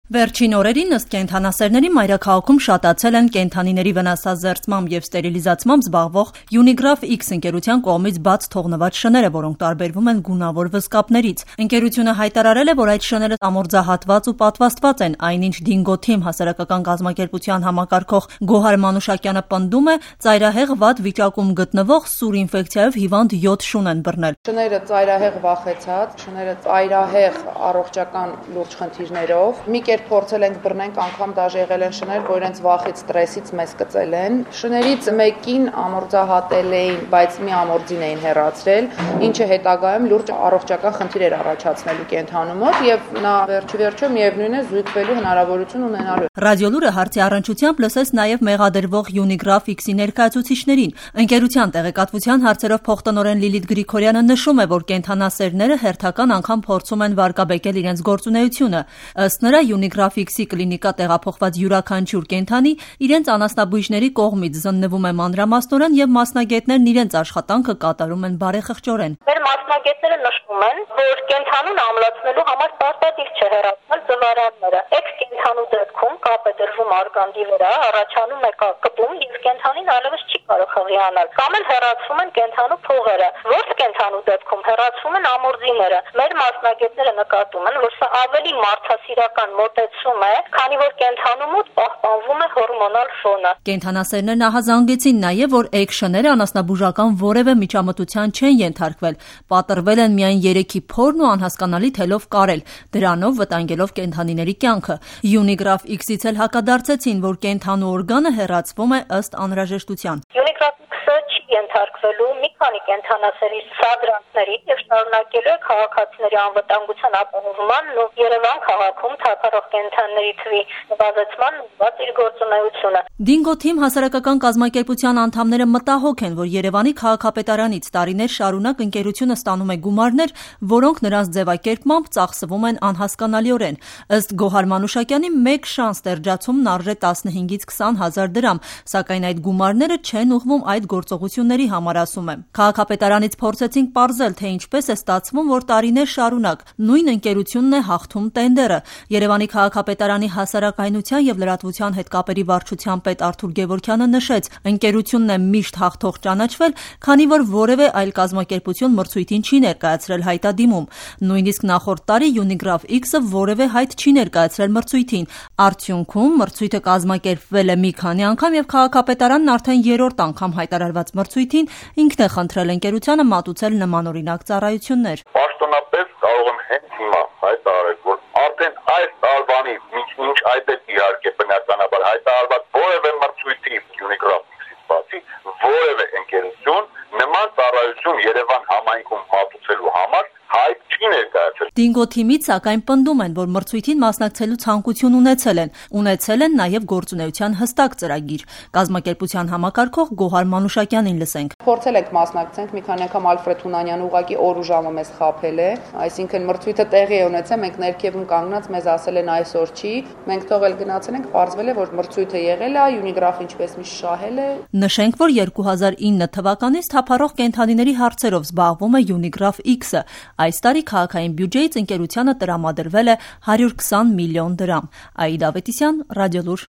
Վերջին օրերին ըստ կենդանասերների մայրաքաղաքում շատացել են կենդանիների վնասազերծմամբ եւ ստերիլիզացմամբ զբաղվող Unigraph X ընկերության կողմից բաց թողնված շները, որոնք տարբերվում են գունավոր վզկապներից։ Ընկերությունը հայտարարել է, որ այդ շները ամորձահատված ու պատվաստված են, այնինչ Dingo Team հասարակական կազմակերպության համակարգող Գոհար Մանուշակյանը պնդում է, ծայրահեղ վատ վիճակում գտնվող սուր ինֆեկցիայով հիվանդ 7 շուն են բռնել։ Շները ծայրահեղ վախեցած, շները ծայրահեղ առողջական լուրջ խնդիրներով, մի կերպ փորձել ենք բռնենք, անգամ դաժե եղել են շներ, որ իրենց վախից, ստրեսից մեզ կծել են։ Շներից մեկին ամորձահատել էին, բայց մի ամորձին էին հեռացրել, ինչը հետագայում լուրջ առողջական խնդիր էր առաջացնելու կենդանու մոտ եւ նա վերջիվերջո միևնույն է զույգվելու հնարավորություն ունենալու։ Ռադիոլուրը հարցի առնչությամբ լսեց նաեւ մեղադրվող Unigraph X-ի ներկայացուցիչներին։ Ընկերության տեղեկատվության հարցերով փոխտնօրեն Լիլիթ Գրիգորյանը նշում է, որ կենդանասերները հերթական անգամ փորձում են վարկաբեկել իրենց գործունեությունը։ Ըստ նրա Unigraph X-ի կլինիկա տեղափոխված յուրաքանչյուր կենդանի իրենց անասնաբույժների կողմից զննվում է մանրամասնորեն եւ մասնագետներն իրենց աշխատանքը կատարում են բարեխղճորեն։ Մեր մասնագետները նշում են, որ կենդանուն ամլացնելու համար պարտադիր չէ հեռացնել զվարանները։ Այդ կենդանու դեպքում կապ է դրվում արգանդի վրա, առաջանում է կպում եւ կենդանին այլևս չի կարող հղիանալ։ Կամ էլ հեռացվում են կենդանու փողերը։ Ոչ կենդանու դեպքում հեռացվում են ամորձիները։ Մեր մասնագետները նկատում են, որ սա ավելի մարդասիրական մոտեցում է, քանի որ կենդանու մոտ պահպանվում է հորմոնալ ֆոնը։ Կենդանասերներն ահազանգեցին նաեւ, որ էգ շները անասնաբուժական որևէ միջամտության չեն ենթարկվել։ Պատռվել են միայն 3-ի փորն ու անհասկանալի թելով կարել, դրանով վտանգելով կենդանիների կյանքը։ Unigraph X-ից էլ հակադարձեցին, որ կենդանու օրգանը հեռացվում է ըստ անհրաժեշտության։ Unigraph X-ը չի ենթարկվելու մի քանի կենդանասերի սադրանքների եւ շարունակելու է քաղաքացիների անվտանգության ապահովմանն ու Երևան քաղաքում թափառող կենդանների թվի նվազեցման ուղղված իր գործունեությունը։ Dingo Team հասարակական կազմակերպության անդամները մտահոգ են, որ Երևանի քաղաքապետարանից տարիներ շարունակ ընկերությունը ստանում է գումարներ, որոնք նրանց ձևակերպմամբ ծախսվում են անհասկանալիորեն։ Ըստ Գոհար Մանուշակյանի, մեկ շանս տերջացումն արժե 15-ից 20 հազար դրամ, սակայն այդ գումարները չեն ուղղվում այդ գործողությունների համար, ասում է։ Քաղաքապետարանից փորձեցինք պարզել, թե ինչպես է ստացվում, որ տարիներ շարունակ նույն ընկերությունն է հաղթում տենդերը։ Երևանի քաղաքապետարանի հասարակայնության եւ լրատվության հետ կապերի վարչության պետ Արթուր Գևորգյանը նշեց, ընկերությունն է միշտ հաղթող ճանաչվել, քանի որ որևէ այլ կազմակերպություն մրցույթին չի ներկայացրել հայտադիմում։ Նույնիսկ նախորդ տարի Unigraph X-ը որևէ հայտ չի ներկայացրել մրցույթին։ Արդյունքում մրցույթը կազմակերպվել է մի քանի անգամ եւ քաղաքապետարանն արդեն 3-րդ անգամ հայտարարված մրցույթին ինքն է խնդրել ընկերությանը մատուցել նմանօրինակ ծառայություններ։ Պաշտոնապես կարող եմ հենց հիմա հայտարարել, որ արդեն այս տարվանից մինչ այդ է իհարկե բնականաբար հայտարարված որևէ մրցույթի Unigraph X-ից բացի որևէ ընկերություն նման ծառայություն Երևան համայնքում մատուցելու համար հայտ չի ներկայացրել։ Dingo Team-ից սակայն պնդում են, որ մրցույթին մասնակցելու ցանկություն ունեցել են նաև գործունեության հստակ ծրագիր։ Կազմակերպության համակարգող Գոհար Մանուշակյանին լսենք։ Փորձել ենք մասնակցենք, մի քանի անգամ Ալֆրեդ Հունանյանը ուղղակի օր ու ժամը մեզ խաբել է, այսինքն մրցույթը տեղի է ունեցել, մենք ներքևում կանգնած մեզ ասել են այսօր չի, մենք թողել գնացել ենք, պարզվել է, որ մրցույթը եղել է, Unigraph ինչպես միշտ շահել է։ Նշենք, որ 2009 թվականից թափառող կենդանիների հարցերով զբաղվում է Unigraph X-ը։ Այս տարի քաղաքային բյուջեից ընկերությանը տրամադրվել է 120 միլիոն դրամ։ Աիդա Ավետիսյան, Ռադիոլուր։